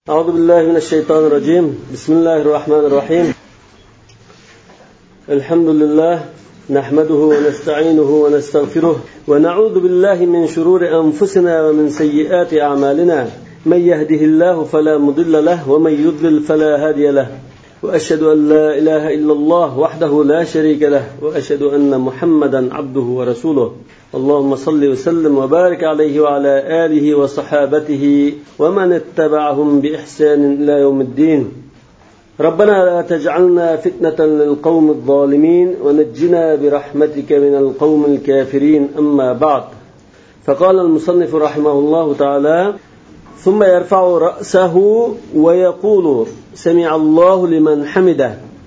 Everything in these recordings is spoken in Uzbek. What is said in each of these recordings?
أعوذ بالله من الشيطان الرجيم. بسم الله الرحمن الرحيم. الحمد لله نحمده ونستعينه ونستغفره ونعوذ بالله من شرور أنفسنا ومن سيئات أعمالنا. من يهده الله فلا مضل له ومن يضلل فلا هادي له. وأشهد أن لا إله إلا الله وحده لا شريك له وأشهد أن محمدا عبده ورسوله. اللهم صل وسلم وبارك عليه وعلى آله وصحابته ومن اتبعهم بإحسان إلى يوم الدين. ربنا لا تجعلنا فتنة للقوم الظالمين ونجنا برحمتك من القوم الكافرين. أما بعد، فقال المصنف رحمه الله تعالى: ثم يرفع رأسه ويقول سمع الله لمن حمده.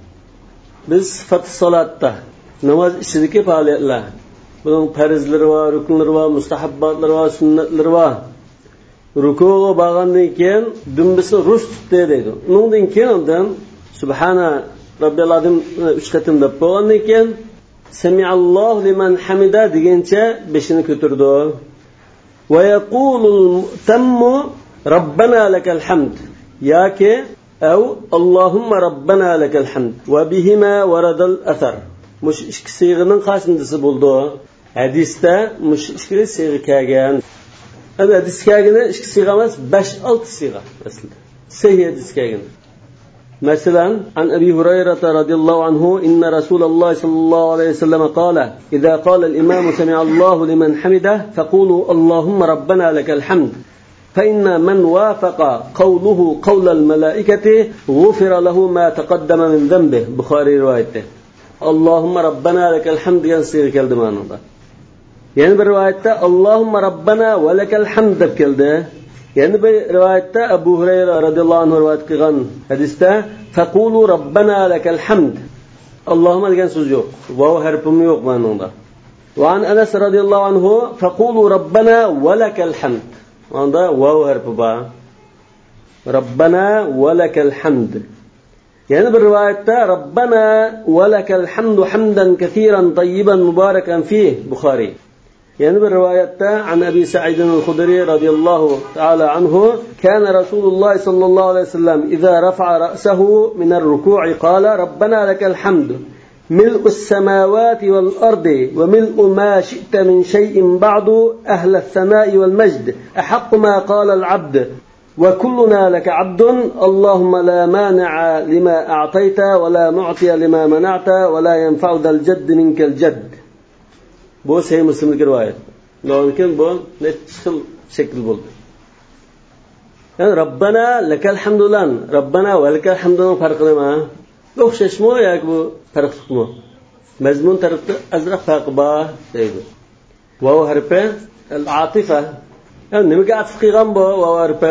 بصفة الصلاة نماز işideki faaliyetler. Bunun farzları var, rükünleri var, mustahabbatları var, sünnetleri var. Rukuğa bağlandığı keyin dümbisi ruş tuttu deydi. Ondan keyin ondan Subhana Rabbiyal Azim 3 qatim deb bo'lgandan keyin Semiallahu liman hamida degancha beshini ko'tardi. Va yaqulul mu'tammu Rabbana lakal hamd yoki أو اللهم ربنا لك الحمد وبهما ورد الأثر. مش ikki siyg'aning qaysisi bo'ldi? Hadisda mush ikki siyg'a kelgan. Hadis kelgani ikki siyg'a emas, 5-6 siyg'a aslida. Sahih hadis kelgan. Masalan, an Abi Hurayra radhiyallahu anhu inna Rasululloh sallallohu alayhi vasallam qala: "Idza qala al-imam sami'a Allahu liman hamidah faqulu Allahumma rabbana lakal hamd." فإن من وافق قوله قول الملائكة غفر له ما تقدم من ذنبه. بخاري روايته. اللهم ربنا لك الحمد ينصير كلمة معناه. يعني بروايته اللهم ربنا ولك الحمد كلمة. يعني بروايته أبو هريرة رضي الله عنه رواية كغن حديثه فقولوا ربنا لك الحمد. اللهم لكن سوزيوك وهو هربم يوك معناه. وعن أنس رضي الله عنه فقولوا ربنا ولك الحمد. عند واو حرف با ربنا ولك الحمد. يعني بالرواية ربنا ولك الحمد حمدا كثيرا طيبا مباركا فيه. بخاري. يعني بالرواية عن أبي سعيد الخدري رضي الله تعالى عنه كان رسول الله صلى الله عليه وسلم إذا رفع رأسه من الركوع قال ربنا لك الحمد ملء السماوات والأرض وملء ما شئت من شيء بعد أهل الثناء والمجد أحق ما قال العبد وكلنا لك عبد اللهم لا مانع لما أعطيت ولا معطي لما منعت ولا ينفع ذا الجد منك الجد. Bu Sahih Müslim'deki rivayet. Lakin bu netçil şekil buldu. Yani Rabbana lekel hamdulan, Rabbana ve lekel hamdunun farkı nima? O'xshashmi yoki bu farqliqmi? Mazmun tarafda azroq farq bor deydi. Vav harfi al-atifa. Yani nimaga atf qilgan bu vav harfi?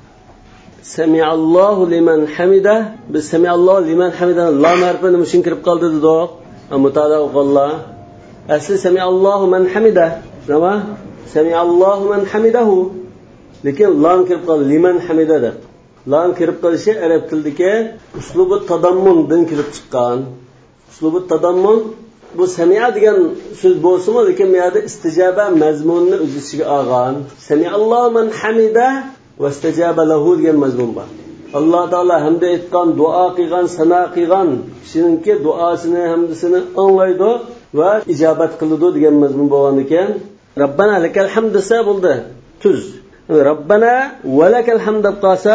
Sami'allohu liman hamida. Biz sami'allohu liman hamida lam harfi nima uchun kirib qoldi dedik? Mutada o'qillar. Asli sami'allohu man hamida. Nima? Sami'allohu man hamidahu. Lekin lam kirib qoldi liman hamidada. Lan kirib qolishi arab tilidagi uslubi tadammundan kirib chiqqan. Uslubi tadammun bu sami'a degan so'z bo'lsa-mu, lekin bu yerda istijaba mazmunini o'z ichiga olgan. Sami'allohu man hamida va istajaba lahu degan mazmun bor. Alloh taolo hamda aytgan, duo qilgan, sana qilgan kishiningki duosini, hamdisini anglaydi va ijobat qiladi degan mazmun bo'lgan ekan. Rabbana lakal hamd desa bo'ldi. Tuz. Rabbana va lakal hamd deb qolsa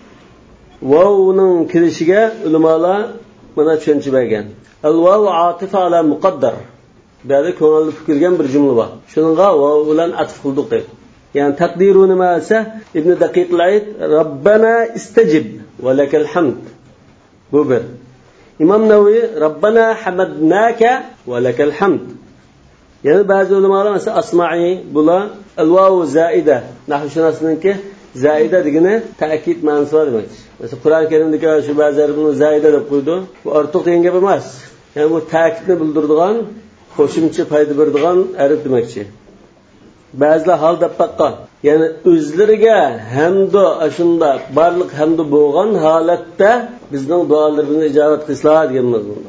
vavning kirishiga ulamolar mana tushuncha bergan. Al-vav atifa ala muqaddar. Ba'zi ko'ngilli fikirgan bir jumla bor. Shuningga vav bilan atf qildik deb. Ya'ni taqdiru nima esa Ibn Daqiq al-Aid Rabbana istajib va lakal hamd. Bu bir. Imom Navaviy Rabbana hamadnaka va lakal hamd. Yani ba'zi ulamolar esa asma'i bular al-vav zaida. Nahvshunosniki zaida degani ta'kid ma'nosi bor demak. Mesela Qur'on Karimdagi shu ba'zilar buni zaida deb qo'ydi. Bu ortiq degan gap emas. Ya'ni bu ta'kidni bildiradigan, qo'shimcha foyda beradigan harf demakchi. Ba'zilar hal deb baqqan. Ya'ni o'zlariga hamdu ashunda barliq hamdu bo'lgan holatda bizning duolarimizni ijobat qilsalar degan mazmunda.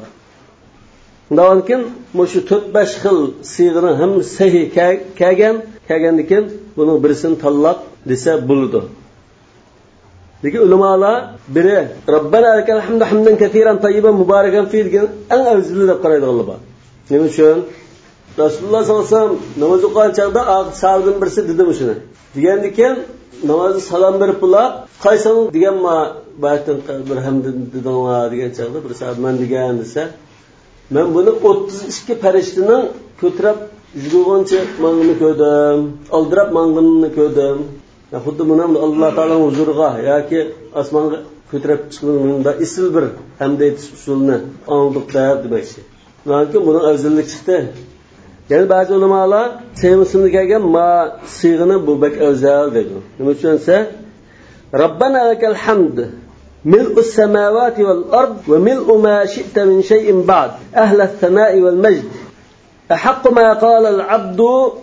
Undan shu 4-5 xil siyg'ani ham sahih kelgandan keyin buning birisini tanlab desa bo'ladi. Lekin ulamalar biri Rabbana lakal hamdu hamdan katiran tayyiban mubarakan fi degan eng afzali deb qaraydiganlar bor. Nima uchun? Rasululloh sollallohu alayhi vasallam namoz o'qigan chaqda sahobadan birisi dedi shuni. Degandikan namozga salom berib bular qaysing deganma ba'dan bir hamdan dedinglar degan chaqda bir sahoba men degan desa men buni 32 farishtaning ko'tarib yurgancha mangni ko'rdim, oldirab mangni ko'rdim. Xuddi buni Alloh taolaning huzuriga yoki osmonga ko'tarib chiqishda isl bir hamda aytish usulini anglab demoqchi. Lekin buni afzallik chiqdi. Yani bazı ulamalar sevimsizlik kelgan ma siyg'ini bu bak afzal dedi. Nima uchunsa Rabbana lakal hamd mil'us samawati wal ard wa mil'u ma shi'ta min shay'in ba'd ahla as-sama'i wal majd أحق ما قال العبد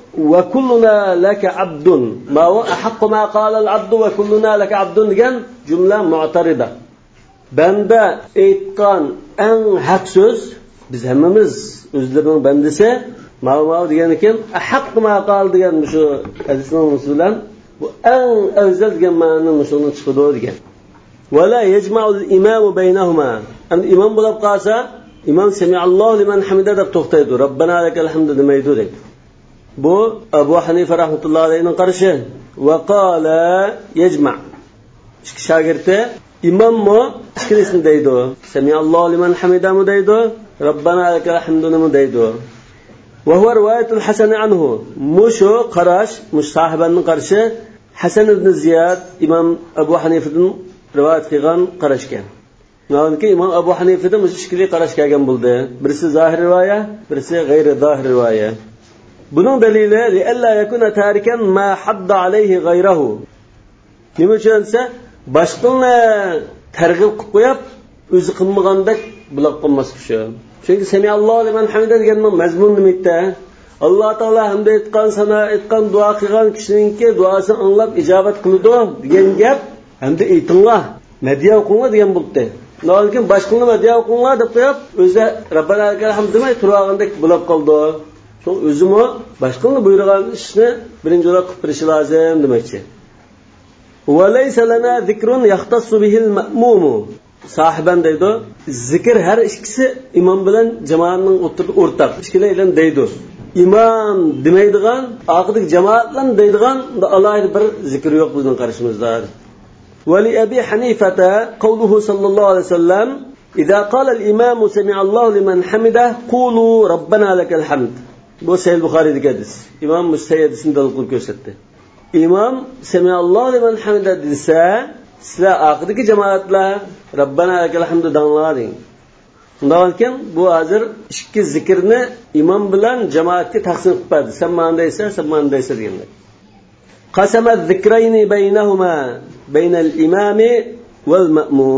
وكلنا لك عبد ما هو أحق ما قال العبد وكلنا لك عبد degan jumla mu'tarida. Banda aytgan eng haq so'z biz hammamiz o'zlarining bandasi ma'lum degan ekan ahq ma qal degan shu hadisning usulan bu eng afzal degan ma'noni shuni chiqadi degan. Wala yajma'u al-imam baynahuma. Endi imom bo'lib qolsa imom samiallohu liman hamida deb to'xtaydi. Rabbana lakal hamdu demaydi deydi. Bu Abu Hanifa rahmatullohi alayhining qarashi. Va qala yajma'. Ikki shogirdi imommi ikkilisini deydi. Samiallohu liman hamida mu deydi. Rabbana lakal hamdu mu deydi. Va huwa rivayatul Hasan anhu. Mushu qarash mush sahibaning qarashi Hasan ibn Ziyad imom Abu Hanifadan rivoyat qilgan qarashgan. Nahotki imom Abu Hanifadan mushkili qarash kelgan bo'ldi. Birisi zohir rivoya, birisi g'ayri zohir rivoya. Buning dalili li alla yakuna tarikan ma hadda alayhi ghayruhu. Nima uchunsa boshqani targ'ib qilib qo'yib, o'zi qilmagandek bulab qolmas kishi. Chunki samiallohu liman hamida degan mazmun nimada? Alloh taolo hamd aytgan, sana aytgan, duo qilgan kishiningki duosini anglab ijobat qiladi degan gap hamda aytinglar, madhiya o'qinglar degan bo'ldi. Lekin boshqani madhiya o'qinglar deb qo'yib, o'zi Rabbana lakal hamd demay turgandek bulab qoldi. Shu o'zimi boshqani buyurgan ishni birinchi o'rab qilib berish lozim demoqchi. Va laysa lana zikrun yahtassu bihil ma'mum. Sahiban deydi, zikr har ikkisi imom bilan jamoatning o'rtaq. Ikkilaydan deydi. Imom demaydigan, oxirgi jamoat bilan deydigan alohida bir zikr yo'q bizning qarashimizda. ولأبي حنيفة قوله صلى الله عليه وسلم إذا قال الإمام سمع الله لمن حمده قولوا ربنا لك الحمد. Bu Sahih Buxoriyda hadis. İmam Müstəyyid ismidal qul ko'rsatdi. İmam sami Allohu liman hamida desa, sizlar oxirdagi jamoatlar Rabbana lakal hamdu danglaring. Undan keyin bu hozir ikki zikrni imom bilan jamoatga taqsim qilib berdi. Sen ma'nodaysa, sen ma'nodaysa deganlar. Qasama zikrayni baynahuma بين الإمام والمأموم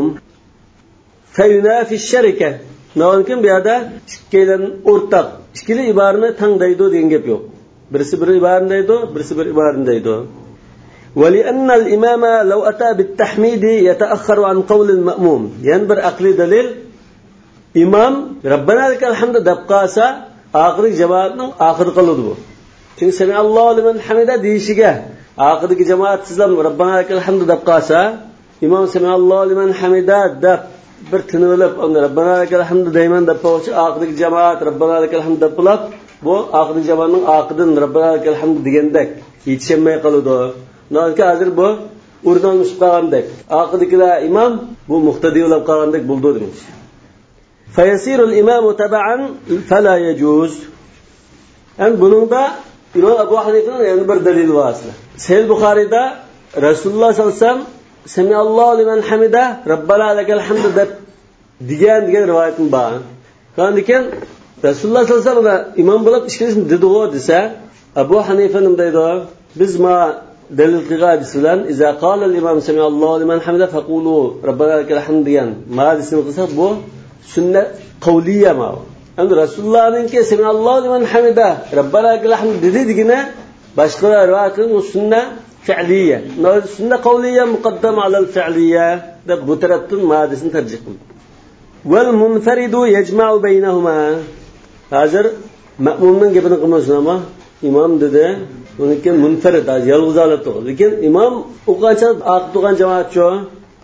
فينافي الشركة. Nağınkin bir yerde ikkilerin ortak. İkili ibarını tangdaydı diyen gap yok. Birisi bir ibarındaydı, birisi bir ibarındaydı. وَلِأَنَّ الْإِمَامَ لَوْ أَتَى بِالتَّحْمِيدِ يَتَأَخَّرُ عَنْ قَوْلِ الْمَأْمُومِ. Yani bir akli delil. İmam Rabbana lakal hamd deb qalsa, oxirgi jamoatning oxiri qiladi bu. Çünkü samiallohu liman hamida deyishiga oxirgi jamoat sizlar Rabbana lakal hamd deb qalsa, imom samiallohu liman hamida deb bir tinilib, unda Rabbana lakal hamd deyman deb qo'ysa, oxirgi jamoat Rabbana lakal hamd deb qilib, bu oxirgi jamoatning oqidan Rabbana lakal hamd degandek yetishmay qoladi. Nolki hozir bu o'rnalmış qolgandek. Oxirgilar imom bu muqtadiy bo'lib qolgandek bo'ldi demiş. Fayasirul imamu tab'an fala yajuz. Ham buningda İmam Abu Hanifa'nın yana bir dalili var aslında. Sahih Buxoriyda Rasululloh sallallohu alayhi vasallam samiallohu liman hamida Rabbana lakal hamd deb degan rivoyatim bor. Qandikan Rasululloh sallallohu alayhi vasallam imom bo'lib ishlasini dedi-ku desa, Abu Hanifa nima deydi? Biz ma dalil qilgan bilan iza qala al-imam samiallohu liman hamida faqulu Rabbana lakal hamd degan ma'nisini qilsak bu sunnat qavliya ma. Endi Rasulullah'ningki samiallohu liman hamida Rabbana lakal hamd dedigina boshqa rivoyatning sunnat fi'liya. Sunnat qavliya muqaddam ala al-fi'liya deb bu tarafdan ma'nisini tarjih qildi. Wal munfaridu yajma'u baynahuma. Hozir ma'mumning gapini qilmasin ama imom dedi, uniki munfarid yolg'iz olib turdi. Lekin imom o'qancha aqib turgan jamoatchi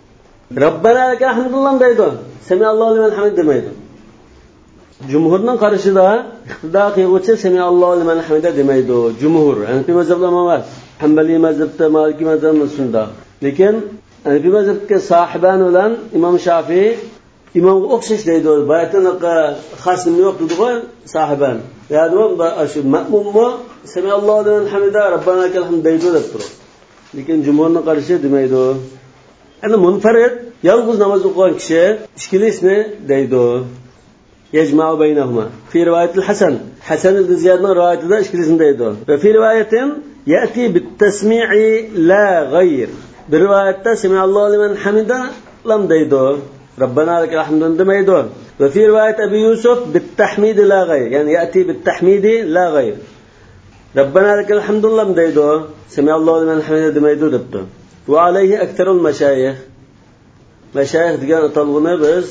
Rabbana lakal hamdullah deydi. Semiallohu limen hamid demaydi. Jumhurning qarashida iqtido qiluvchi semiallohu limen hamida demaydi. Jumhur, Hanafi mazhabida emas. Hanbali mazhabda, Maliki mazhabda shunda. Lekin Hanafi mazhabga sohiban bilan Imom Shafiy imomga o'xshash deydi. Bayatanaqa xasm yo'q dedi-ku sohiban. Ya'ni shu ma'mummi semiallohu limen hamida Rabbana lakal hamd deydi deb turadi. Lekin jumhurning qarashi demaydi. Endi munfarid yolg'iz namoz o'qigan kishi ishkilisni deydi. Yajma'u baynahuma. Fi rivayatil Hasan. Hasan ibn Ziyadning rivoyatida ishkilisni deydi. Va fi rivayatin ya'ti bit tasmi'i la ghayr. Bir rivoyatda sami'allohu liman hamida lam deydi. Rabbana lakal hamdu demaydi. Va fi rivoyat Abi Yusuf bit tahmid la ghayr. Ya'ni ya'ti bit tahmid la ghayr. Rabbana lakal hamdu lam deydi. Sami'allohu liman hamida demaydi debdi. Va alayhi aktarul mashayikh. Mashayikh degan atalg'ini biz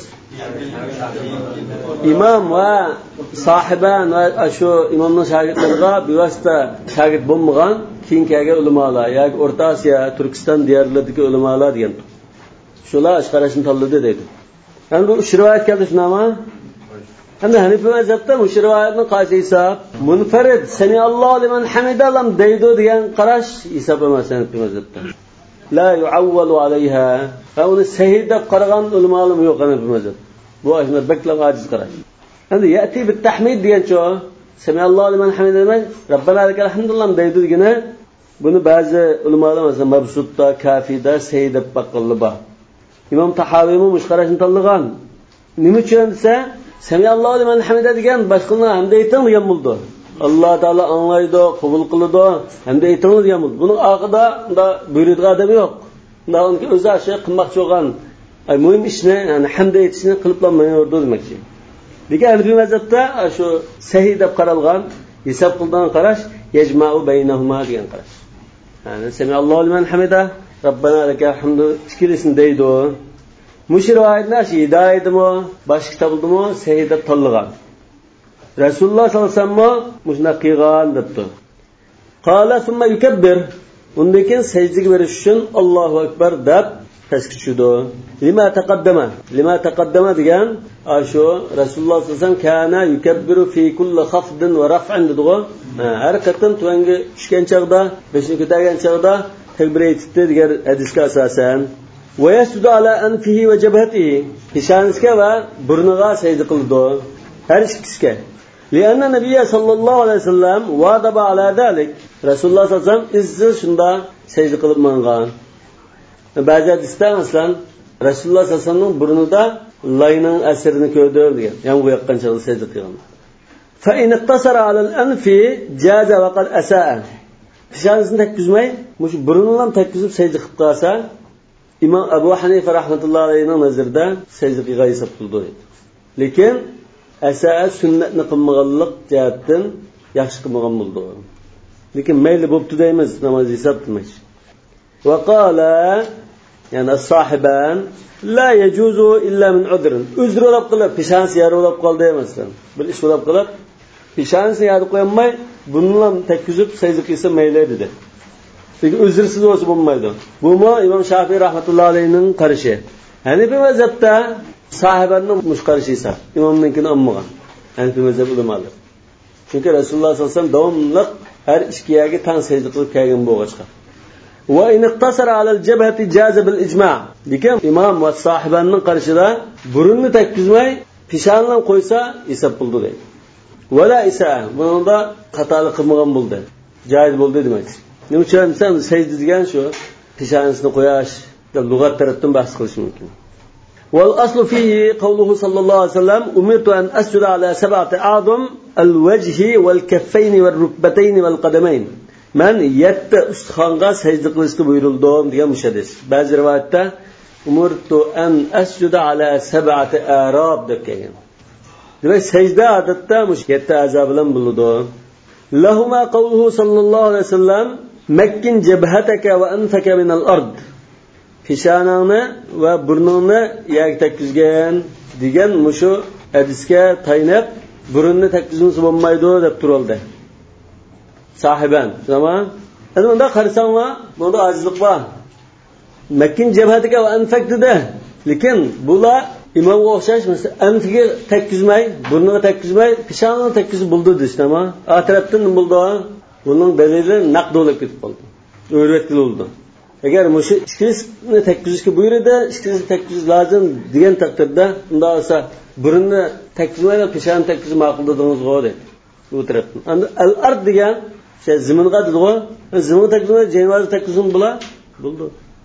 imom va sohiban va shu imomning shogirdlariga bevosita shogird bo'lmagan keyin kelgan ulamolar yoki O'rta Osiyo, Turkiston diyorlaridagi ulamolar degan. Shular qarashni tanladi deydi. Endi bu rivoyat keldi shunami? Endi Hanifi mazhabda bu rivoyatning qaysi hisob? Munfarid samiallohu liman hamida lam deydi degan qarash hisob emas Hanifi mazhabda. La yu'awwalu alayha. Uni sahih deb qaragan ulamolar yo'q Hanifi mazhab. Bu ashna bakla ajiz qarash. Endi ya'ti bit tahmid degancha samiallohu liman hamida demay Rabbana lakal hamdulillah deydi degani buni ba'zi ulamolar masalan Mabsutda, Kafida sahih deb baqillar. Imom Tahaviymi mushqarashni tanlagan. Nima uchun desa samiallohu liman hamida degan boshqani hamda ayting degan bo'ldi. Alloh taolo anglaydi, qabul qiladi, hamda ayting degan bo'ldi. Buning oqida unda buyuradigan odam yo'q. Unda unga o'zi shay qilmoqchi bo'lgan muhim ishni, ya'ni hamda aytishni qiliblanmaydi demoqchi. Lekin Hanafi mazhabda shu sahih deb qaralgan, hisob qilgan qarash yajma'u baynahuma degan qarash. Ya'ni samiallohu liman hamida Rabbana lakal hamdu ikkilisini deydi. Mush rivoyatlar hidoyatmi, boshqa kitobdimi sahih deb tanlagan. Rasululloh sollallohu alayhi vasallam mushuna qilgan debdi. Qala thumma yukabbir. Undan keyin sajdaga berish uchun Allohu akbar deb tasbih tushdi. Lima taqaddama degan shu Rasululloh sollallohu alayhi vasallam kana yukabbiru fi kulli khafdin va raf'in dedi-ku. Har qatim tuanga tushgan chaqda, beshni ko'targan chaqda takbir aytdi degan hadisga asosan. Va yasjudu ala anfihi va jabhatihi. Peshonasiga va burniga sajda qildi. Har ikkisiga. Lianna Nabiy sallallohu alayhi vasallam va'daba ala dalik. Rasululloh sallallohu alayhi vasallam izzi shunda sajda qilib mangan. Ba'zi hadisda masalan Rasululloh sallallohu alayhi vasallamning burnida layning asrini ko'rdi degan. Yomg'ir yoqqan chog'da sajda qilgan. Fa in iqtasara ala al-anfi jaza wa qad asaa. Peshonasini takkizmay, mush burnini ham takkizib sajda qilib qolsa, Imom Abu Hanifa rahmatullohi alayhining nazarida sajda qilgan hisob qildi. Lekin asaa sunnatni qilmaganlik jihatdan yaxshi qilmagan bo'ldi. Lekin mayli bo'pti deymiz, namoz hisob qilmoqchi. Va qala ya'ni as-sohiban la yajuzu illa min udrin. Uzr olib qilib, peshonasi yari olib qoldi emasdan. Bir ish olib qilib, peshonasini yari qo'yamay, bunni ham takkizib sajda qilsa mayli dedi. Lekin uzrsiz bo'lsa bo'lmaydi. Bu Imom Shafiy rahmatullohi alayhining qarashi. Hanifi mazhabda sahibaning mushqarishi esa imomninkini olmagan. Hanifi mazhab ulamolar. Chunki Rasululloh sollallohu alayhi vasallam davomli har ishkiyaga tan sajda qilib kelgan bo'lg'achqa. Va in iqtasara ala al-jabhati jaza bil ijma'. Lekin imom va sahibaning qarashida burunni takkizmay peshonani qo'ysa hisob bo'ldi deydi. Wala isa bunda xatolik qilmagan bo'ldi. Joiz bo'ldi demakdir. Nima uchun desam sajda degan shu peshonasini qo'yash deb lug'at tarafdan bahs qilish mumkin. Wal aslu fihi qawluhu sallallohu alayhi vasallam umirtu an asjuda ala sab'ati a'dham al-wajhi wal kaffayn wal rukbatayn wal qadamayn. Men 7 ustixonga sajda qilishga buyurildim degan mushadis. Ba'zi rivoyatda umirtu an asjuda ala sab'ati arab deb kelgan. Demak sajda odatda mush 7 a'zo bilan bo'ladi. Lahuma qawluhu sallallohu alayhi vasallam makkin jabhataka va anfaka min al-ard. Peshonangni va burningni yerga takkizgan degan mushu hadisga taynab burunni takkizmasa bo'lmaydi deb turoldi. Sahiban, tamam? Endi unda qarasanglar, bunda ojizlik bor. Makkin jabhataka va anfak dedi. Lekin bular imomga o'xshash mesela anfiga tekkizmay, burniga tekkizmay, peshoniga tekkizib bo'ldi deysizmi? Atrafdan nima bo'ldi? Buning dalili naqd bo'lib ketib qoldi. O'rgatildi. Agar mushu ikkisini tekkizishga buyurdi, ikkisini tekkizish lozim degan taqdirda, unda bo'lsa burunni tekkizmaydi, peshoni tekkizib ma'qul dedingizga dedi. Bu tarafdan. Endi al-ard degan şey ziminga dedi-ku. Ziminga tekkizmay, jenvazni tekkizim bo'ldi.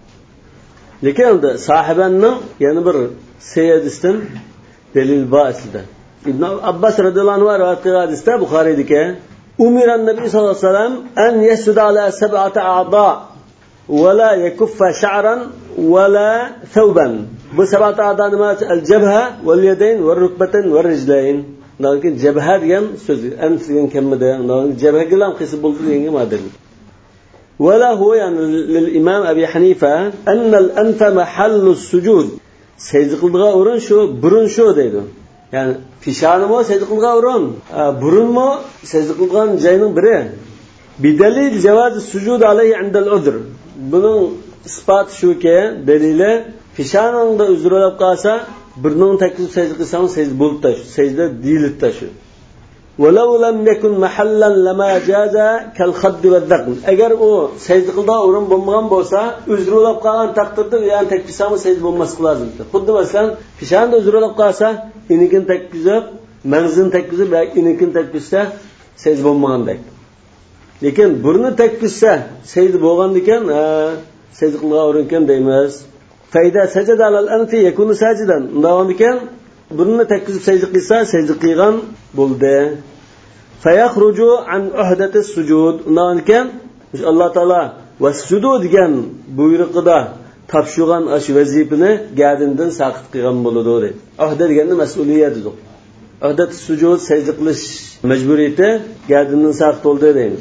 Lekin unda sahibaning yana bir seyadisdan delil bor aslida. Ibn Abbas radhiyallohu anhu rivoyat qilgan hadisda Buxoriydagi Umiran Nabiy sallallohu alayhi vasallam an yasjuda ala sab'ati a'da va la yakuffa sha'ran va la thawban. Bu sab'ati a'da nima? Al-jabha wal yadayn wal rukbatayn wal rijlayn. Lekin jabha degan so'z anf degan kalimada, jabhaga ham qisib bo'ldi degan ma'noda. وله يعني للإمام أبي حنيفة أن الأنف محل السجود سجد قلدغا أورن شو برن شو ديدو يعني فشان مو سجد قلدغا أورن برن مو سجد قلدغا جاينن بري بدليل جواز السجود عليه عند العذر bunun ispat shuki dalili fishoningda uzrlab qolsa burning taklif sajda qilsang sajda bo'lib tash sajda deyilib tashu ولو لم يكن محلا لما جاز كالخد والذقن agar u sajda qilda o'rin bo'lmagan bo'lsa uzrlab qolgan taqdirda yani takbisami sajda bo'lmaslik lozim. Xuddi masalan pishonda uzrlab qolsa inikin takbizib manzin takbizib va inikin takbizsa sajda bo'lmagandek. Lekin burni takbizsa sajda bo'lgan ekan sajda qilgan o'rin ekan deymiz. Fayda sajada alal anfi yakunu sajidan. Undan ekan burni takbizib sajda qilsa sajda qilgan bo'ldi. Fayakhruju an uhdati sujud. Undan keyin Alloh taolo vasjudu degan buyruqida topshirgan ash vazifani gadindan saqit qilgan bo'ladi dedi. Uhda deganda mas'uliyatidir. Uhdat sujud sajda qilish majburiyati gadindan saqit bo'ldi deymiz.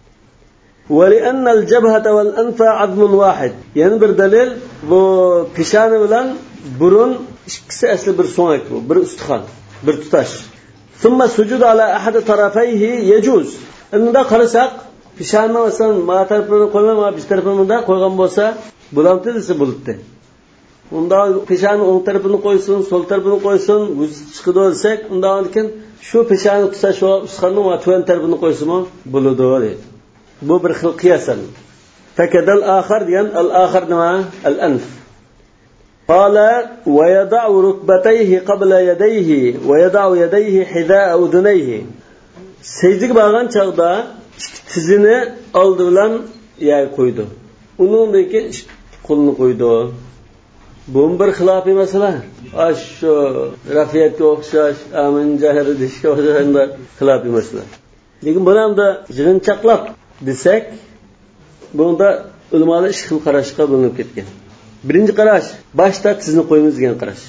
Wa li anna al-jabhata wal anfa 'azmun wahid. Yani bir dalil bu peshona bilan burun ikkisi asli bir so'ngak bu, bir ustixon, bir tutash. ثم السجود على أحد طرفيه يجوز. Unda qarasak, peshonni masalan ma tarafini qo'ymay, ma biz tarafini qo'ygan bo'lsa, bo'lamti desa bo'libdi. Unda peshonni o'ng tarafini qo'ysin, so'l tarafini qo'ysin, o'z chiqidi olsak, undan keyin shu peshonni tutash va ustixonning va tuvan tarafini qo'ysimi bo'ladi deydi. Bu bir xil qiyosan. Fakadal akhar degan al-akhar nima? Al-anf. قال ويضع ركبتيه قبل يديه ويضع يديه حذاء أذنيه. Secdege bağlan çağda tizini aldı bilan yer koydu. Uningdagi qo'lni qo'ydi. Bu bir xilofiy masala. Shu rafiyatga o'xshash, amin jahri deshga o'xshaganda xilofiy masala. Lekin buni hamda yig'inchoqlab desak, bunda ulamolar ikki xil qarashga bo'linib ketgan. Birinchi qarash boshda tizni qo'ymiz degan qarash.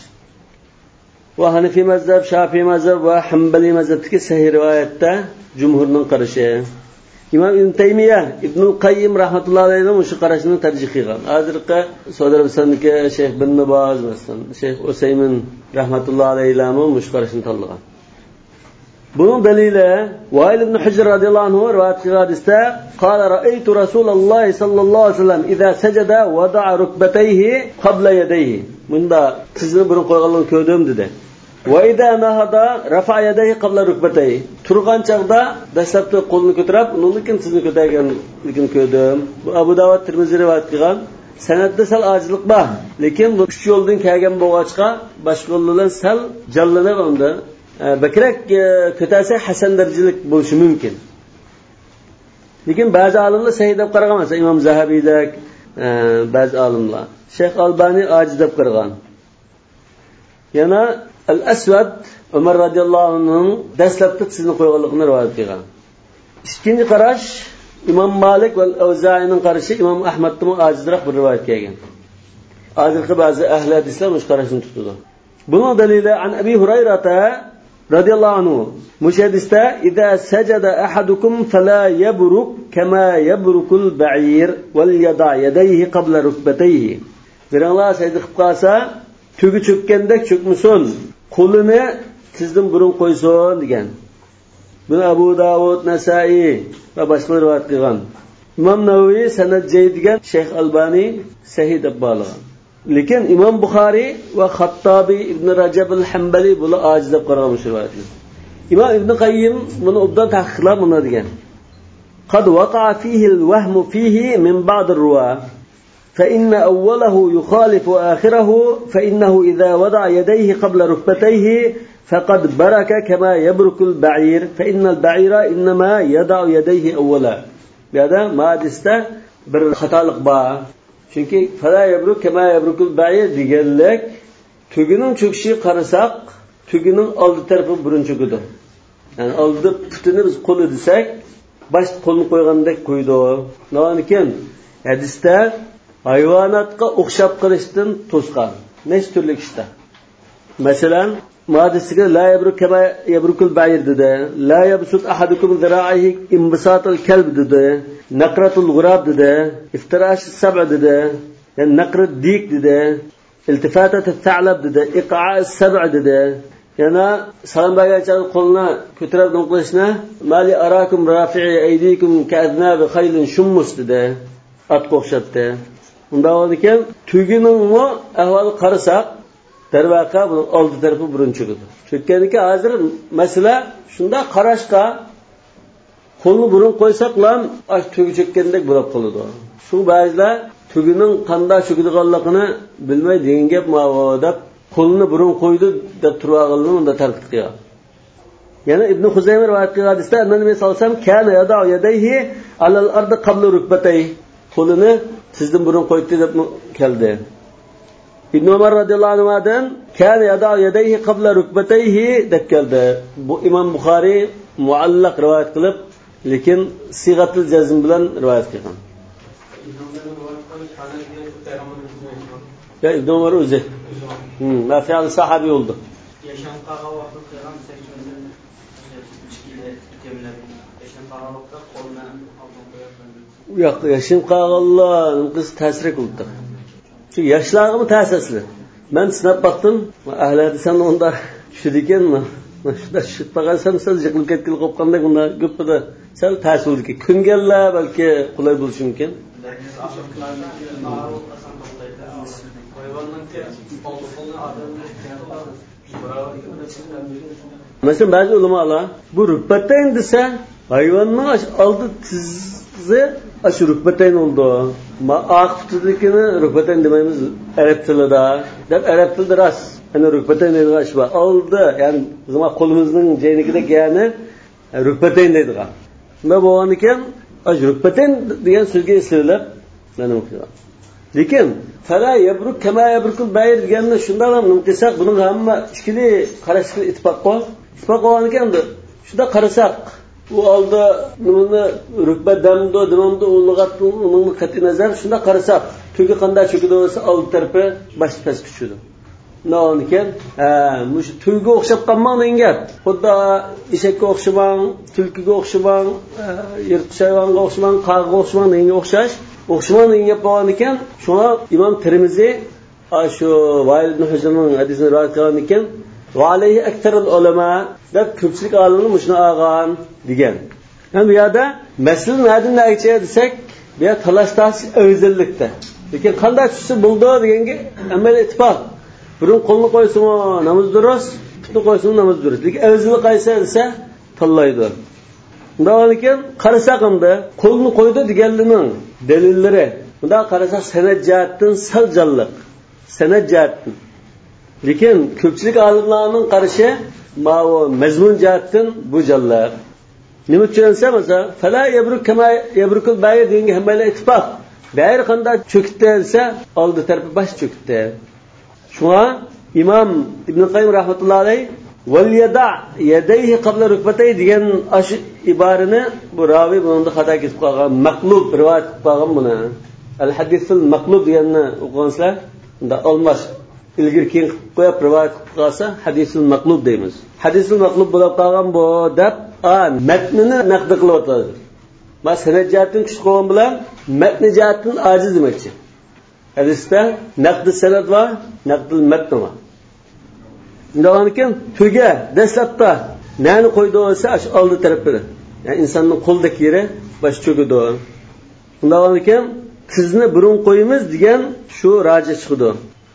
Va Hanafiy mazhab, Shafiy mazhab va Hanbali mazhabdagi sahih rivoyatda jumhurning qarashi. İmam İbn Taymiye, İbn Qayyim rahmatullohi alayhi shu qarashni tarjih qilgan. Hozirgi Saudi Arabistondagi Shayx Ibn Baz masalan, Shayx Usaymin rahmatullohi alayhi shu qarashni tanlagan. Bunun dalili Vail ibn Hujr radhiyallohu anhu rivoyat qilgan hadisda qala ra'aytu Rasululloh sallallohu alayhi vasallam idza sajada wada'a rukbatayhi qabla yadayhi. Bunda tizni burun qo'yganligini ko'rdim dedi. Va idza nahada rafa'a yadayhi qabla rukbatayhi. Turgan chaqda dastlabki qo'lini ko'tarib, undan keyin tizni ko'targanligini ko'rdim. Bu Abu Dawud Tirmiziy rivoyat qilgan. Sanatda sal ojizlik bor, lekin bu uch yo'ldan kelgan bo'lg'achqa boshqa yo'llar sal jallanib unda bakrak ko'tarsa hasan darajalik bo'lishi mumkin. Lekin ba'zi olimlar sahih deb qaragan, masalan Imom Zahabiydek ba'zi olimlar, Shayx Albani ojiz deb qaragan. Yana Al-Aswad Umar radhiyallohu anhu dastlabda tizni qo'yganligini rivoyat qilgan. Ikkinchi qarash Imom Malik va Al-Auza'ining qarashi Imom Ahmadning ojizroq bir rivoyat kelgan. Hozirgi ba'zi ahli hadislar mush qarashni tutadi. Buning dalili an Abi Hurayrata radhiyallohu anhu mushadista idza sajada ahadukum fala yabruk kama yabrukul ba'ir wal yada yadayhi qabla rukbatayhi. Biringlar sajda qilib qolsa, tugi cho'kkanda cho'kmasin, qo'lini tizdan burun qo'ysin degan. Buni Abu Dawud, Nasa'i va boshqalar rivoyat qilgan. Imom Navaviy sanad jayd degan, Shayx Albani sahih deb bolagan. lekin imom Buxoriy va Xattobiy ibn Rajab al-Hanbali bular ojiz deb qaragan shu rivoyatni. imom ibn Qayyim buni obdan tahqiqlab buni degan. قد وقع فيه الوهم فيه من بعض الرواة فإن أوله يخالف آخره فإنه إذا وضع يديه قبل ركبتيه فقد برك كما يبرك البعير فإن البعير إنما يضع يديه أولا. بهذا ما دسته بالخطالق با. Çünkü فلا يبرك كما يبرك البعير ديگەنلек tügünün çöküşü qarasak tügünün aldı tarafı burun çöküdü. Yani aldı putini biz qo'li desak baş qo'lni qo'ygandek qo'ydi. Nima ekan? Hadisda hayvonotga o'xshab qilishdan to'sqan. Necha turli ishda. Masalan, madisiga la yabruk kama yabrukul ba'ir dedi. La yabsut ahadukum zira'ihi inbisatul kalb dedi. Naqratul ghurab dedi. Iftirash sab'a dedi. Yani naqrat dik dedi. İltifatat al-tha'lab dedi. Iqa'a as-sab'a dedi. Yana salom bergancha qo'lni ko'tarib qilishni mali arakum rafi'i aydikum ka'adnabi khaylin shummus dedi. Atga o'xshatdi. Unda ekan tugining ahvoli qarasak darvaqa bu oldi tarafi burun cho'kadi. Cho'kkaniki hozir masala shunda qarashqa qo'lni burun qo'ysaqlam tugi cho'kkandek bo'lib qoladi. Shu ba'zilar tugining qanday cho'kadiganligini bilmay degan gap ma'voda qo'lni burun qo'ydi deb turganligini unda tartib qilgan. Yana Ibn Xuzayma rivoyat qilgan hadisda Nabiy sallallohu alayhi vasallam kana yada'u yadayhi alal ardi qabla rukbatayhi. Qo'lini sizdan burun qo'ydi deb keldi. Ibn Umar radhiyallohu anhudan kana yada'u yadayhi qabla rukbatayhi deb keldi. Bu Imom Buxoriy muallaq rivoyat qilib, lekin sigatul jazm bilan rivoyat qilgan. Ya Ibn Umar o'zi ma fi'l sahabi oldu. Yaşam qağa vaqtı qilgan sektorda ichkiga temlab yaşam qağa vaqtda qo'lni oldin qo'yib. Yo'q, yaşam qag'allar qiz ta'sir qildi. Shu yoshlarga ta'sirli. Men sinab baqdim, ahli san unda tushdiganmi? Shunda tushib qolsam siz yiqilib ketgan qopqanda bunda ko'pida sal ta'sirli. Kunganlar balki qulay bo'lishi mumkin. Mesela bazı ulamalar bu rükbetten dese hayvanın aldı tizi aşı rükbetten oldu. Ma ağ tutudukini rükbetten dememiz Arap tilida. Dep Arap tilida ras. Yani rükbetten deydi aşba. Aldı yani zaman kolumuzun cenikidek yani rükbetten deydi. Ne bu anıken aşı rükbetten diyen sözge istiyorlar. Ben okuyorum. Lekin fala yabruk kama yabrukul bayir deganni shundan ham nimqisak buning hamma ikkili qarashga ittifoq qol. Ittifoq qolgan ekan-da. Shunda qarasak, u oldi nimani rukba damdo, dimamdo ulg'atdi, uning qat'iy nazar shunda qarasak, tugi qanday cho'kidi bo'lsa old tarafi boshqa past tushadi. Nima ekan? Mush tugiga o'xshab qolmang gap. Xuddi eshakka o'xshamang, tulkiga o'xshamang, yirtqich hayvonga o'xshamang, qag'ga o'xshamang, menga o'xshash. O'xshaman deb bo'lgan ekan, shuna Imom Tirmiziy shu Va'il ibn Hujrning hadisini rivoyat qilgan ekan, va alayhi aktarul ulama deb ko'pchilik olimlar shuni olgan degan. Yani bu yerda mas'ul nadinlarcha desak, bu yer talash-tarash o'zillikda. Lekin qanday tushsa bo'ldi deganga amal ittifoq. Burun qo'lni qo'ysimi namoz durus, putni qo'ysimi namoz durus. Lekin o'zillik qaysi desa tanlaydi. Bundan ekan qarasaqimda qo'lni qo'ydi deganligining dalillari. Bunda qarasak sanad jihatdan saljalliq. Sanad jihatdan. Lekin ko'pchilik olimlarning qarashi ma'vo mazmun jihatdan bu jalliq. Nima tushunsa mesela fala yabruk kama yabrukul bayir degan hammalar ittifoq. Bayir qanday cho'kitdi desa oldi tarafi bosh cho'kitdi. Shuna Imom Ibn Qayyim rahmatullohi alayhi vel yada yadayhi qabla rukbatayhi degan ash iborani bu ravi bunda xato ketib qolgan, maqlub rivoyat qilgan buni. Al hadisul maqlub deganni o'qigansizlar, unda olmas ilgir keyin qo'yib rivoyat qilsa hadisul maqlub deymiz. Hadisul maqlub bo'lib qolgan bu deb matnini naqd qilyapti. Ma sanad jihatdan kuch qo'ygan bilan matn jihatdan ojiz demoqchi. Hadisda naqd sanad va naqd matn va undan keyin tuga dastlabda nani qo'ydi bo'lsa ash oldi tarafida. Yani insonning qo'ldagi yeri bosh cho'kidi. Undan keyin tizni burun qo'yimiz degan shu raji chiqdi.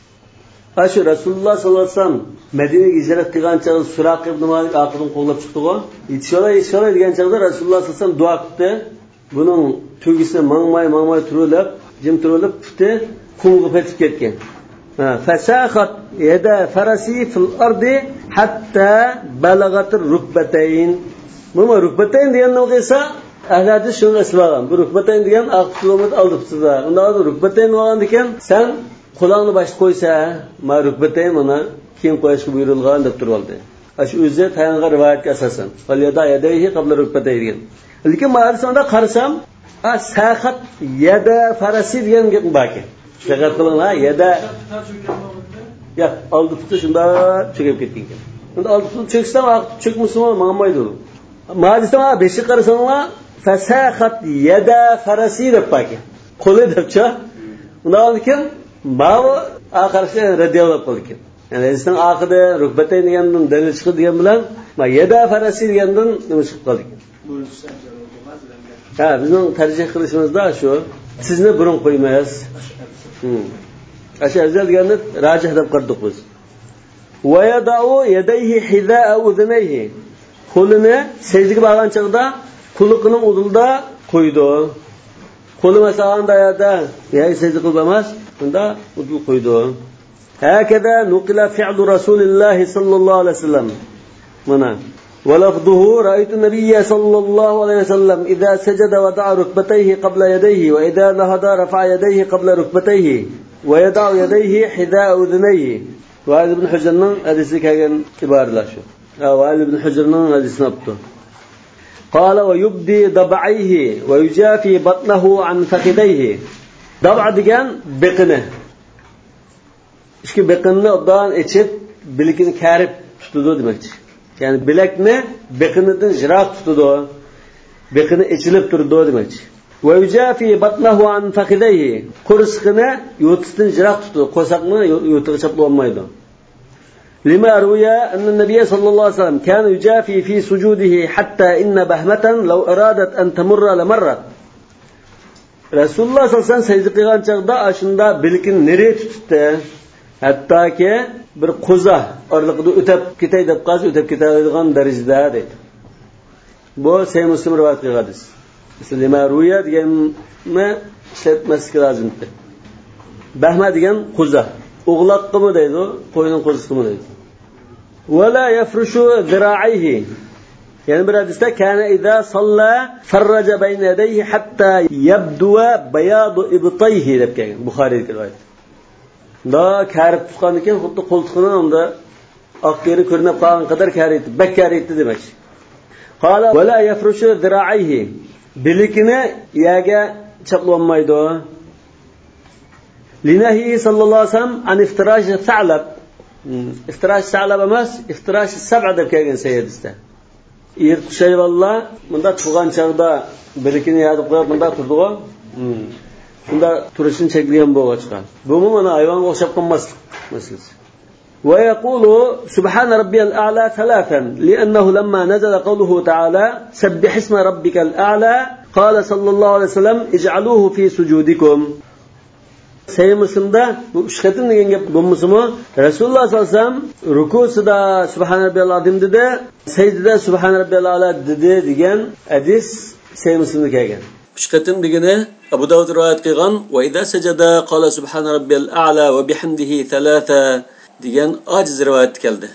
Aşı Rasululloh sallallohu alayhi vasallam Madinaga hijrat qilgan chaqda Suraq ibn Malik oqidan qo'llab chiqdi-ku. Yetisholay degan chaqda Rasululloh sallallohu alayhi vasallam duo qildi. Buning tugisini mangmay turib, jim turib tutdi, qumga petib ketgan. Fasakhat yada farasi fil ardi hatta balagat rukbatayn. Bu rukbatayn degan o'qisa ahli shuni ishlagan. Bu rukbatayn degan 6 kilometr oldi tutdi. Unda rukbatayn bo'lgan ekan, sen qo'lingni boshqa qo'ysa, ma rukbatayn mana keyin qo'yishga buyurilgan deb turibdi. Shu o'zi tayinga rivoyatga asosan. Wal yadayhi qabla rukbatayn degan. Lekin ma'rifanda qarasam, sahat yada farasi degan gap bor ekan. Diqqat qiling, yada ya oldi tutdi shunda cho'kib ketgan ekan. Unda oldi tutib cho'ksam, vaqt cho'kmasmi ma'maydi. Ma'rifanda beshi qarasanglar, fasahat yada farasi deb bor ekan. Qo'li debcha. Undan keyin Bawo oxirgi radiyalloh qilgan. Yani inson oxirida rukbatay degandan dalil chiqdi degan bilan, ma yada farasi degandan nima chiqib qoldi ekan. Bizning tarjih qilishimizda shu, sizni burun qo'ymaysiz. Asha afzal deganni rajih deb qildik biz. Va yada'u yadayhi hida'a udhnayhi. Qo'lini secdga bo'lgan chaqda quliqining udulda qo'ydi. Qo'li masalan dayada, secda qilmas. Bunda udul qo'ydi. Hakada nuqila fi'lu Rasululloh sallallohu alayhi vasallam. Mana ولفظه رأيت النبي صلى الله عليه وسلم إذا سجد وضع ركبتيه قبل يديه وإذا نهض رفع يديه قبل ركبتيه ويضع يديه حذاء أذنيه. وهذا ابن حجر حديث كان كبار لا شو. وهذا ابن حجر حديث نبته. قال ويبدي ضبعيه ويجافي بطنه عن فخذيه. ضبع degan beqini. Ishki beqinni obdan içib bilikini karib tutdi demakchi. Yani bilakni beqinidan jiroq tutdi. Beqini ichilib turdi demakchi. Va yujafi batnahu an fakhidayhi. Qursqini yo'tisdan jiroq tutdi. Qo'saqni yo'tiga chaplab olmaydi. Lima ruya anna nabiy sallallohu alayhi vasallam kana yujafi fi sujudihi hatta inna bahmatan law aradat an tamurra lamarrat. Rasululloh sallallohu alayhi vasallam sajda qilgan chaqda ashunda bilkin nere tutdi. Hattoki bir qo'za orliqida o'tib ketay deb qazi o'tib ketadigan darajada dedi. Bu Sahih Muslim rivoyat qilgan hadis. Lima ruya deganni ishlatmaslik lozimdir. Bahma degan qo'za. O'g'loqqimi deydi, qo'yning qo'zisimi deydi. Wala yafrushu zira'ihi. Yani bir hadisda kana idza salla farraja bayna yadayhi hatta yabdu bayad ibtayhi deb kelgan. Buxoriyda rivoyat. Da karib tutgan ekan, xuddi qo'ltiqni unda oq teri ko'rinib qolgan qadar karib, bak karib demak. Qala wala yafrushu zira'ihi. Bilikini yaga chaplolmaydi. Linahi sallallohu alayhi vasallam an iftirash sa'lab. Iftirash sa'lab emas, iftirash sab'a deb kelgan sayyidisda. Yirtqich hayvonlar bunda tug'an chaqda bilikini yadib qo'yib bunda turdi-ku. Shunda turishini cheklagan bo'lgan. Bu mana hayvonga o'xshab qolmaslik masalasi. Wa yaqulu subhana rabbiyal a'la thalathan li'annahu lamma nazala qawluhu ta'ala sabbih isma rabbikal a'la qala sallallohu alayhi vasallam ij'aluhu fi sujudikum. Sahih Muslimda bu 3 qatim degan gap bo'lmasimi? Rasululloh sollallohu alayhi vasallam rukusida subhana rabbiyal azim dedi, sajdada subhana rabbiyal a'la dedi degan hadis Sahih Muslimda kelgan. 3 qatim degani Abu Dawud rivoyat qilgan va idza sajada qala subhana rabbiyal a'la va bihamdihi thalatha degan ojiz rivoyat keldi.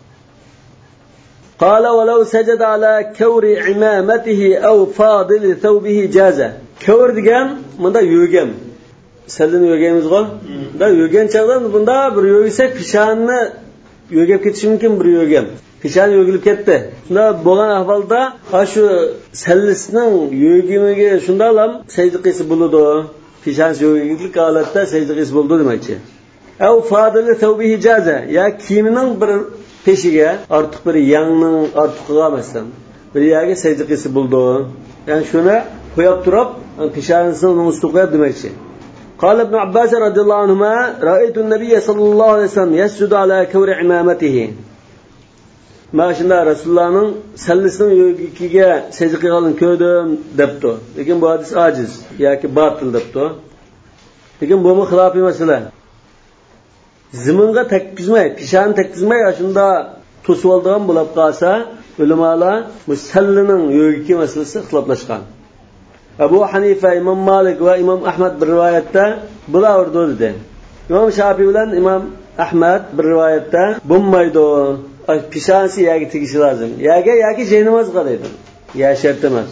Qala wa law sajada ala kawri imamatihi aw fadil thawbihi jaza. Kawr degan bunda yo'gam. Salini yo'gaymiz-ku. Da yo'gan chaqda bunda bir yo'g'isak pishonni yo'gab ketishi mumkin bir yo'gam. Pishan yo'gilib ketdi. Shunda bo'lgan ahvolda shu sallisning yo'gimiga shunday ham sajda qilsa bo'ladi. Pishan yo'gillik holatda sajda qilsa bo'ladi demakchi. Aw fadili tawbihi jaza. Ya kiyimining bir peshiga ortiq bir yangning ortiqiga emasdan bir yerga sajda qilsa bo'ladi. Ya'ni shuni qo'yib turib, pishanisini ustiga qo'yib demakchi. قال ابن عباس رضي الله عنهما رأيت النبي صلى الله عليه وسلم يسجد على كور عمامته. Maşında Resulullah'ın sallisinin yo'giga sajda qilganini ko'rdim debdi. Lekin bu hadis aciz yoki batil debdi. Lekin bu xilofiy masala. ziminga tekkizmay, pishani tekkizmay shunda to'sib oldigan bo'lib qolsa, ulamolar musallining yo'g'iki masalasi ixtiloflashgan. Abu Hanifa, Imom Malik va Imom Ahmad bir rivoyatda bular urdi dedi. Imom Shafiy bilan Imom Ahmad bir rivoyatda bo'lmaydi. Pishansi yoki tegishi lozim. Yoki jay namoz qiladi. Ya shart emas.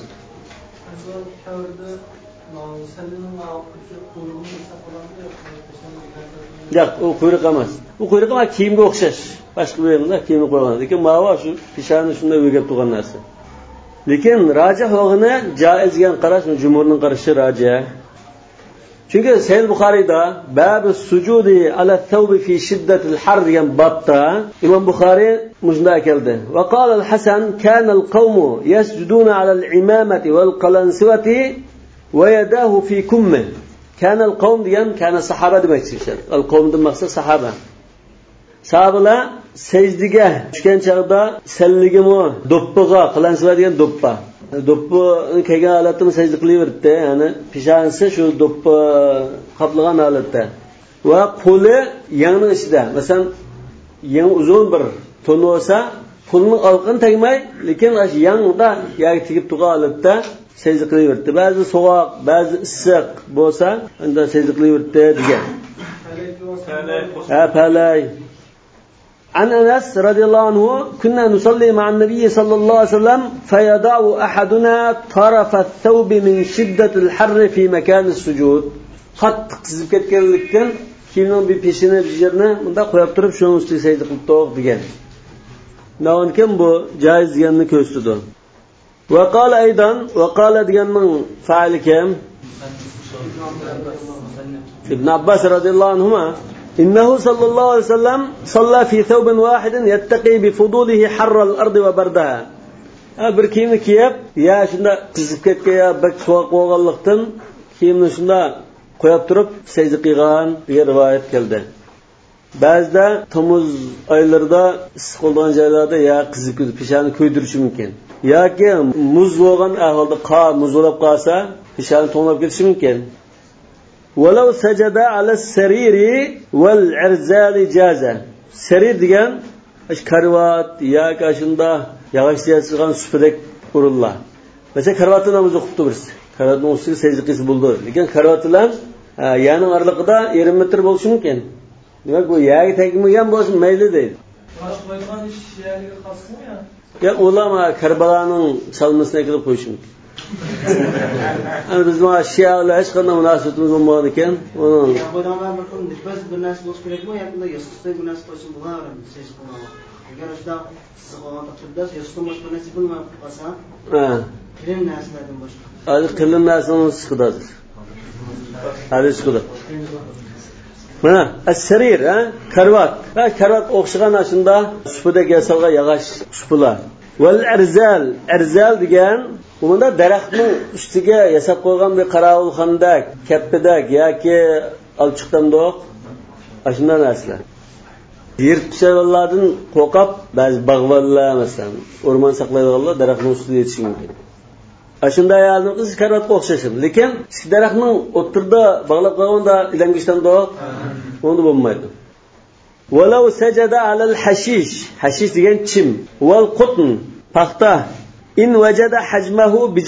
Yo'q, u quyruq emas. U quyruq emas, kiyimga o'xshash. Boshqa bir yerda kiyimni qo'ygan. Lekin ma'vo shu pishani shunda o'g'ib turgan narsa. Lekin rajih o'g'ini joiz degan qarash, jumhurning qarashi rajih. Chunki Sahih Buxoriyda bab sujudi ala thawbi fi shiddatil har degan babda Imom Buxoriy mujda keldi. Va qala al-Hasan kana al-qawmu yasjuduna ala al-imamati wal qalansivati va yadahu fi kummi. Kana al-qawm degan kana sahaba demakchi. Al-qawmdan maqsad sahaba. Sahabalar sajdiga tushgan chaqda salligimi do'ppiga qalansiva degan do'ppa. Do'ppi kelgan holatda sajda qilaverdi, ya'ni pishansi shu do'ppi qaplagan holatda. Va qo'li yangning ichida. Masalan, yang uzun bir to'n bo'lsa, qo'lning olqin tegmay, lekin o'sha yangda yoki tegib turgan holatda sajda qilaverdi. Ba'zi sovuq, ba'zi issiq bo'lsa, unda sajda qilaverdi degan. Palay. عن أنس رضي الله عنه كنا نصلي مع النبي صلى الله عليه وسلم فيضع أحدنا طرف الثوب من شدة الحر في مكان السجود خط قزب ketganlikdan kiyimning bir peshini bir yerni bunda qo'yib turib shuni ustiga sajda qilib to'q degan. Navonkim bu joiz deganni ko'rsatdi. Va qala aydan va qala deganning fa'ili kim? Ibn Abbas radhiyallohu anhu إنه صلى الله عليه وسلم صلى في ثوب واحد يتقي بفضوله حر الأرض وبردها. Bir kiyimni kiyib, ya shunda qizib ketgan ya bir sovuq bo'lganlikdan kiyimni shunda qo'yib turib sajda qilgan degan rivoyat keldi. Ba'zida Tomuz oylarida issiq bo'lgan joylarda ya qizib ketib pishani ko'ydirishi mumkin. Yoki muz bo'lgan ahvolda muz bo'lib qolsa, pishani to'nlab ketishi mumkin. ولو سجد على السرير والعرزال جازا. Serir degan karvat yoki shunda yog'ochdan supidek urillar. Mesela karvatni namoz o'qib turibsiz. Karvatning ustiga sajda qilsa bo'ldi. Lekin karvat bilan yana oraliqda 20 metr bo'lishi mumkin. Demak bu yogi tegmagan bo'lsa mayli deydi. Boshqalarning ish yogiga xosmi yo? Ya ulama Karbalaning salmasini qilib qo'yish mumkin. Ana biz mana Shialar hech qanday munosabatimiz bo'lmagan ekan, uni odamlar biz bir narsa bo'lish kerakmi, yoki yostiqda bir narsa qo'yishim bo'larmi, siz qo'yamiz. Agar o'shda siz qo'ygan taqdirda yostiqda boshqa narsa bo'lmay qolsa, qiyin narsalardan boshqa. Hozir qiyin narsani siqdasiz. Hozir siqdi. Mana as-sarir, karvat. Karvat o'xshagan ashunda supida yasalgan yog'och supular. Val arzal degan bunda daraxtning ustiga yasab qo'ygan bir qarovulxondak, kappidak yoki olchiqdandoq ashuna narsalar. Yirtqichlardan qo'rqib, ba'zi bog'vonlar masalan, o'rmon saqlaydiganlar daraxtning ustida yetishi mumkin. Ashunda ayolning qiz karvatga o'xshashim, lekin daraxtning o'tirda bog'lab qo'yganda ilangishdandoq unda bo'lmaydi. Walau sajada alal hashish degan chim, wal qutn paxta in wajada hajmahu bi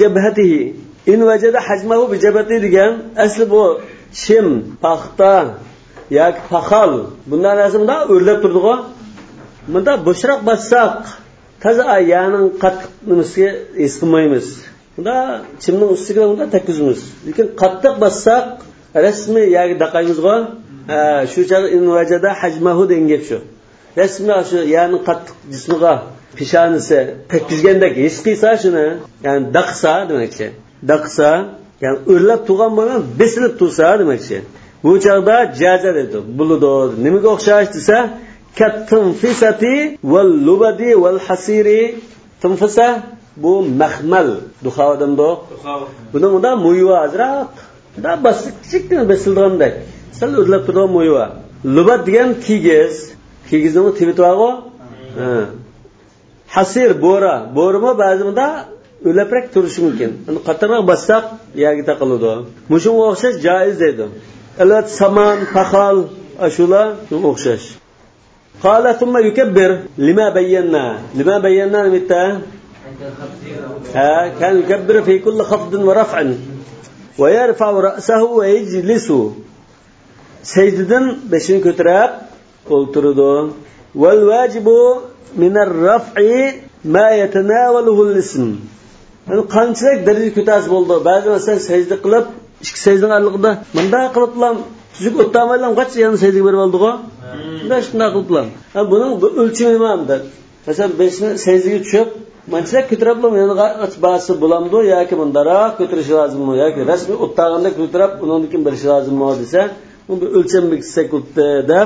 jabhatihi degan asli bu chim, paxta yoki paxal bundan narsamda o'rlab turdi-ku. Bunda bo'shroq bassaq toza ayaning qattiq nimasiga esqimaymiz. Bunda chimning ustiga bunda takkizmiz. Lekin qattiq bassaq rasmi yoki daqaymiz-ku. Shu chaq in wajada hajmahu degan gap shu. Rasmi shu yani qattiq jismiga pishanisi takkizgandek his qilsa shuni, ya'ni daqsa demakchi. Daqsa, ya'ni o'rlab turgan bo'lgan, besilib tursa demakchi. Bu chaqda jaza dedi. Buludo. Nimaga o'xshash desa, katunfisati val lubadi val hasiri. Tunfisa bu mahmal, duxo odamda. Buning unda mo'yva azroq. Da basiq kichikgina besilgandek. Sal o'rlab turgan mo'yva. Lubad degan kigizning tibitog'i. Hasir bo'rimi ba'zida o'laprak turishi mumkin. Uni qattiqroq bassaq yoki taqiladi. Mushunga o'xshash joiz deydi. Albatta saman, paxal, Ashula o'xshash. Qala thumma yukabbir lima bayyana mita كان يكبر في كل خفض ورفع ويرفع رأسه ويجلس سجدن بشين كتراب قلتردو والواجب من الرفع ما يتناوله الاسم qanchalik daraja ko'tasi bo'ldi ba'zi masalan sajda qilib ikki sajdaning arlig'ida bunday qiliblam tuzuk o'tamaylam qancha yana sajdaga berib oldi-ku shunday qiliblam buning o'lchami nimada masalan 5 ni sajdaga tushib manchilik ko'taribmi yana ba'zi bo'lamdi yoki bundaroq ko'tarish lozimmi yoki rasmiy o'taganda ko'tarib undan keyin berish lozimmi desa bu bir o'lcham belgisi qo'yibdi deb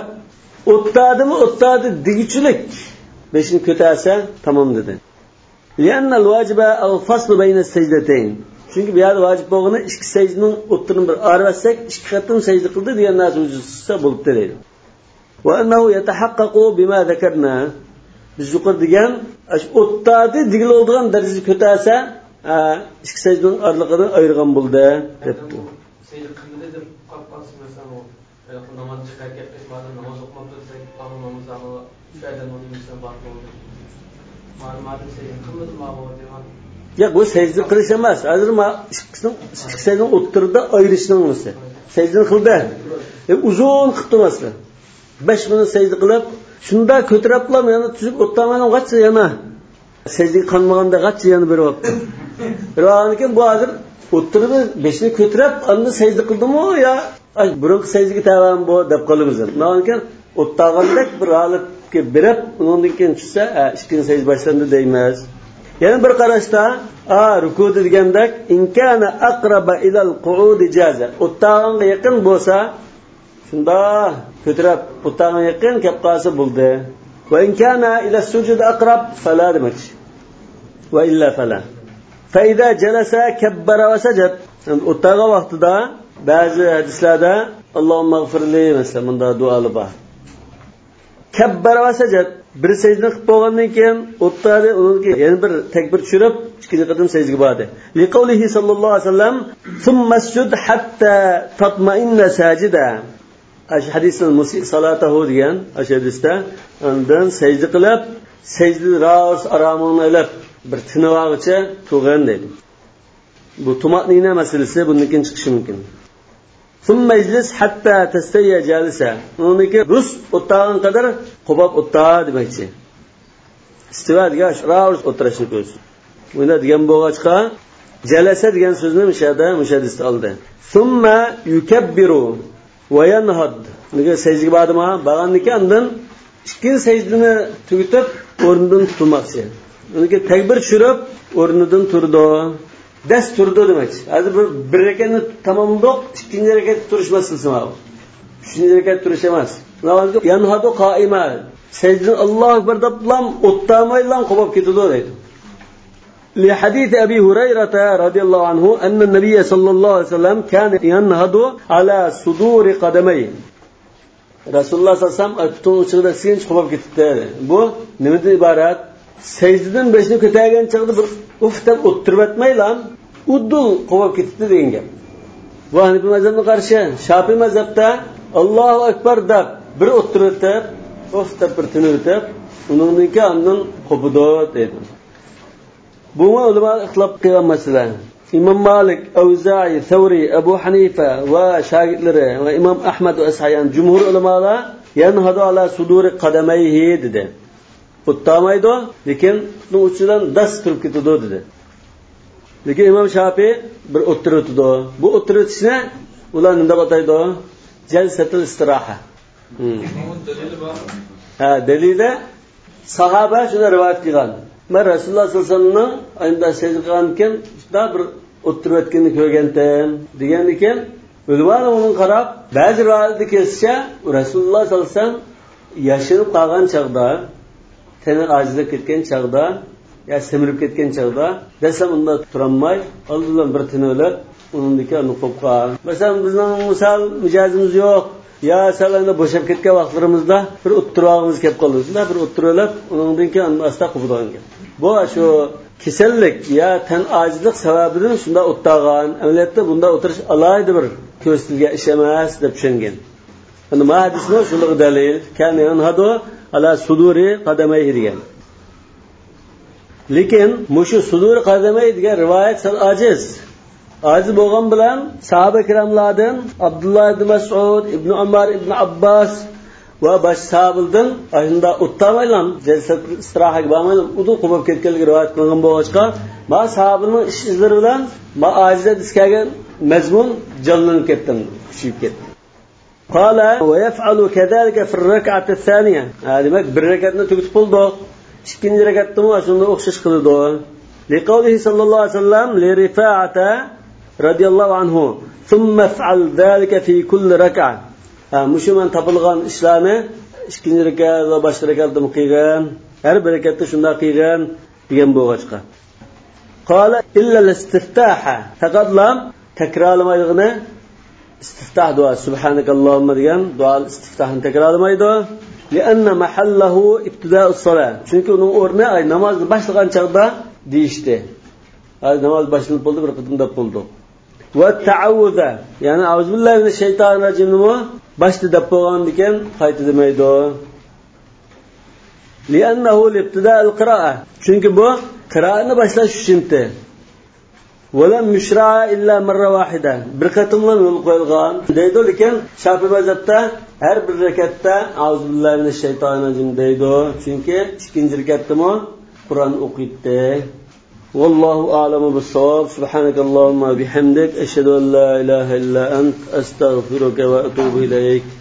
o'tadi degichilik 5 ni ko'tarsa tamom dedi. لأن الواجب الفصل بين السجدتين. Çünkü bir yerde vacip olduğunu iki secdenin o'ttirini bir arvasak iki qatim secde qildi degan narsa vujudsa bo'libdi deydi. Ve ennehu yetahaqqaqu bima zakarna. Biz yuqori degan o'ttadi digil oldigan darajada ko'tarsa ikki secdening araligidan ayirgan bo'ldi debdi. Secde qildi deb qolsa mesela o namoz chiqargan paytda namoz o'qib tursak, namozlarni shaydan o'rnimizdan bor bo'ldi. Ma'lumotni secde qildi ma'lumot Ya bu secde qilish emas. Hozir ikki secdening o'ttirida ayirishning o'zi. Secdeni qildi. Uzun qildi masalan. 5 minut secde qilib, shunda ko'tariblam yana tuzib o'tamadan qancha yana secdega qanmaganda qancha yana berib olibdi. Biroq bu hozir o'ttirib 5 ni ko'tarib, endi secde qildimi yo burungi secdega tavam bu deb qolamiz. Nonkin o'tagandek bir holatga berib, undan keyin tushsa, ikkinchi secde boshlandi deymiz. Yana bir qarashda ruku degandek inkana aqraba ila al-qu'ud jaza. O'taganga yaqin bo'lsa, shunda ko'tarib o'taganga yaqin kelib qolsa bo'ldi. Va inkana ila sujud aqrab fala demak. Va illa fala. Fa idza jalasa kabbara va sajad. O'taga vaqtida ba'zi hadislarda Allohumma g'firli masalan bunda duolar bor. Kabbara va sajad bir secde qilib bo'lgandan keyin o'tadi, unga yana bir takbir tushirib, ikkinchi qatim secdega bordi. Li qawlihi sallallohu alayhi vasallam thumma sujud hatta tatma'inna sajida. Ash hadisning musi salatahu degan ash hadisda undan secde qilib, secde raus aromini olib bir tinivog'icha turgan dedi. Bu tumatnina masalasi bundan keyin chiqishi mumkin. ثم اجلس حتى تستوي جالسا. Uniki rus o'tgan qadar qo'bab o'tda demakchi. Istiva degan raus o'tirishni ko'rsin. Bunda degan bo'lg'achqa jalasa degan so'zni mushadisda oldi. Thumma yukabbiru va yanhad. Nega sajdaga bordimi? Bag'anniki undan ikkinchi sajdani tugitib o'rnidan turmoqchi. Uniki takbir tushirib o'rnidan turdi. Dast turdi demakchi. Hozir bir rekatni tamomlab ikkinchi rekat turish masalasi bor. Uchinchi rekat turish emas. Yanhadu qoima. Sajda Allohu akbar deblam o'ttamaylan qo'yib ketadi deydi. Li hadith Abi Hurayra radhiyallohu anhu anna an-nabiy sallallohu alayhi vasallam kana yanhadu ala suduri qadamay. Rasululloh sallallohu alayhi vasallam butun uchiga sinch qo'yib ketdi. Bu nimadan iborat? Secdadan 5 ni ko'targan chaqda bir uftab o'ttirib atmaylan, uddul qo'yib ketdi degan gap. Bu Hanifi mazhabga qarshi, Shafiy mazhabda Allohu akbar deb bir o'ttirib, uftab bir tinib, undan keyin ondan qo'pidi dedi. Bu ulamo ixtilof qilgan masala. Imom Malik, Avza'i, Thawri, Abu Hanifa va shogirdlari va Imom Ahmad va Ashayan jumhur ulamolar yanhadu ala suduri qadamayhi dedi. O'ttamaydi, lekin uning uchidan dast turib ketadi dedi. Lekin Imom Shafiy bir o'ttirib o'tdi. Bu o'ttirishni ular nima ataydi? Jalsatul istiroha. Dalili sahaba shuni rivoyat qilgan. Men Rasululloh sollallohu alayhi vasallamning ayda secde qilgan ekan, shunda bir o'ttirib o'tganini ko'rgandim degan ekan, ulamo uni qarab, ba'zi rivoyatda kelsa, Rasululloh sollallohu alayhi vasallam yashinib qolgan chaqda teni ajizlab ketgan chaqda ya semirib ketgan chaqda desam unda turolmay oldidan bir tini o'lib uningdiki uni qo'yib qo'ygan. Masalan bizning misol mijozimiz yo'q ya salanda bo'shab ketgan vaqtlarimizda bir o'ttirog'imiz kelib qoldi. Shunda bir o'ttirib uningdan keyin asta qo'yib. Bu shu kasallik ya tan ajizlik sababidan shunda o'ttirgan. Amaliyotda bunda o'tirish alayda bir ko'rsatilgan ish emas deb tushungan. nima hadisni shunga dalil kan yanhadu ala suduri qadamayhi degan. Lekin mushu suduri qadamayhi degan rivoyat sal ajiz. Aziz bo'lgan bilan sahaba kiramlardan Abdullah ibn Mas'ud, Ibn Umar, Ibn Abbas va boshqa sahabalardan ayında uttamaylan jalsat istirahat bo'lmaylan udul qilib ketganlik rivoyat qilgan bo'lg'achqa ma sahabaning ish izlari bilan ma ajizda diskagan mazmun jonlanib ketdim, kuchayib ketdi. Qala va yaf'alu kadhalika fi ar-rak'ati ath-thaniya. Demak bir rakatni tugatib bo'ldi. Ikkinchi rakatda ham shunday o'xshash qildi. Liqawlihi sallallohu alayhi vasallam li Rifa'ata radiyallohu anhu thumma fa'al dhalika fi kulli rak'a. Mushiman topilgan ishlarni ikkinchi rakat va boshqa rakatda qilgan, har bir rakatda shunday qilgan degan bo'lg'achqa. Qala illa al-istiftaha. Faqat lam takrorlamaydigini istiftah duo subhanakallahumma degan duo istiftahni takrorlamaydi. Lianna mahallahu ibtida'us salat. Chunki uning o'rni namozni boshlagan chaqda deyishdi. Namoz boshlanib bo'ldi, bir qitim deb bo'ldi. Va ta'awuza, ya'ni auzubillahi minash shaytonir rojimni boshda deb bo'lgan ekan, qayta demaydi. Liannahu ibtida'ul qira'a. Chunki bu qira'atni boshlash uchundir. Walam yushra illa marra wahida. Bir qatimla yo'l qo'yilgan. Deydi, lekin Shafiy mazhabda har bir rakatda auzubillahi minash shaytonir rojim deydi. Chunki ikkinchi rakatda Qur'on o'qiydi. Wallahu a'lamu bis-shawab. Subhanakallahumma bihamdik ashhadu an la ilaha illa ant astaghfiruka va atubu ilayk.